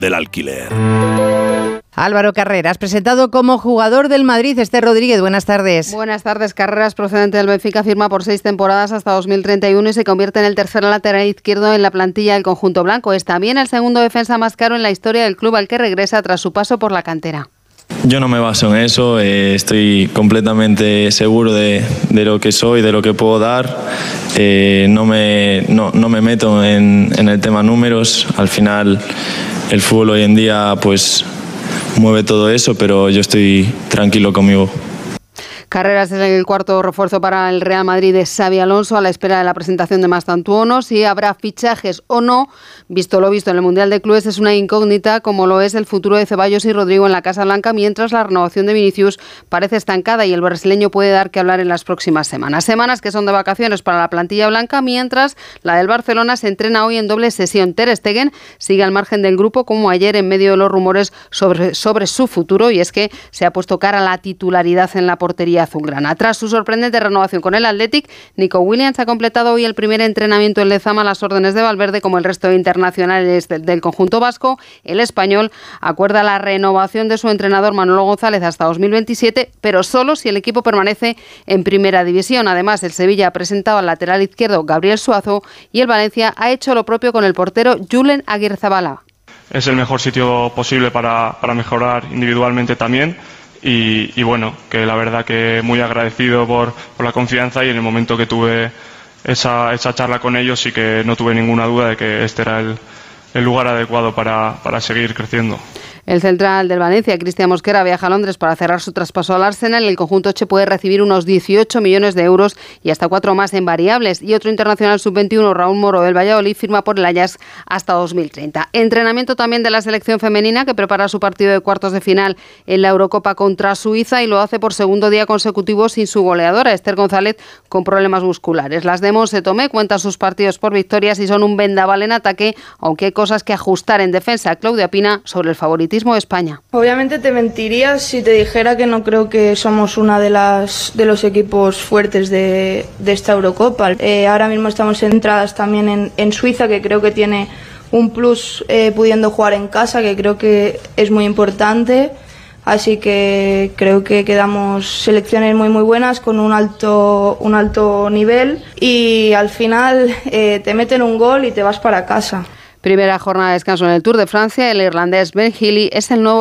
del alquiler. Álvaro Carreras, presentado como jugador del Madrid. Esther Rodríguez, buenas tardes. Buenas tardes. Carreras, procedente del Benfica, firma por 6 temporadas hasta 2031 y se convierte en el tercer lateral izquierdo en la plantilla del conjunto blanco. Es también el segundo defensa más caro en la historia del club al que regresa tras su paso por la cantera. Yo no me baso en eso, estoy completamente seguro de lo que soy, de lo que puedo dar. No me meto en el tema números. Al final el fútbol hoy en día pues mueve todo eso, pero yo estoy tranquilo conmigo. Carreras es el cuarto refuerzo para el Real Madrid de Xabi Alonso a la espera de la presentación de Mastantuono. Si habrá fichajes o no, visto lo visto en el Mundial de Clubes, es una incógnita, como lo es el futuro de Ceballos y Rodrigo en la Casa Blanca, mientras la renovación de Vinicius parece estancada y el brasileño puede dar que hablar en las próximas semanas. Semanas que son de vacaciones para la plantilla blanca, mientras la del Barcelona se entrena hoy en doble sesión. Ter Stegen sigue al margen del grupo, como ayer, en medio de los rumores sobre su futuro, y es que se ha puesto cara a la titularidad en la portería azulgrana. Tras su sorprendente renovación con el Athletic, Nico Williams ha completado hoy el primer entrenamiento en Lezama a las órdenes de Valverde, como el resto de internacionales del conjunto vasco. El español acuerda la renovación de su entrenador Manolo González hasta 2027, pero solo si el equipo permanece en primera división. Además, el Sevilla ha presentado al lateral izquierdo Gabriel Suazo y el Valencia ha hecho lo propio con el portero Julen Aguirrezabala. Es el mejor sitio posible para mejorar individualmente también. Y bueno, que la verdad que muy agradecido por la confianza, y en el momento que tuve esa charla con ellos sí que no tuve ninguna duda de que este era el lugar adecuado para seguir creciendo. El central del Valencia, Cristian Mosquera, viaja a Londres para cerrar su traspaso al Arsenal. El conjunto che puede recibir unos 18 millones de euros y hasta 4 más en variables. Y otro internacional sub-21, Raúl Moro del Valladolid, firma por el Ajax hasta 2030. Entrenamiento también de la selección femenina, que prepara su partido de cuartos de final en la Eurocopa contra Suiza, y lo hace por segundo día consecutivo sin su goleadora, Esther González, con problemas musculares. Las de Monse Tomé cuentan sus partidos por victorias y son un vendaval en ataque, aunque hay cosas que ajustar en defensa. Claudia Pina sobre el favoritismo de España. Obviamente te mentiría si te dijera que no creo que somos una de los equipos fuertes de esta Eurocopa. Ahora mismo estamos centradas también en Suiza, que creo que tiene un plus pudiendo jugar en casa, que creo que es muy importante. Así que creo que quedamos selecciones muy buenas con un alto nivel, y al final te meten un gol y te vas para casa. Primera jornada de descanso en el Tour de Francia. El irlandés Ben Healy es el nuevo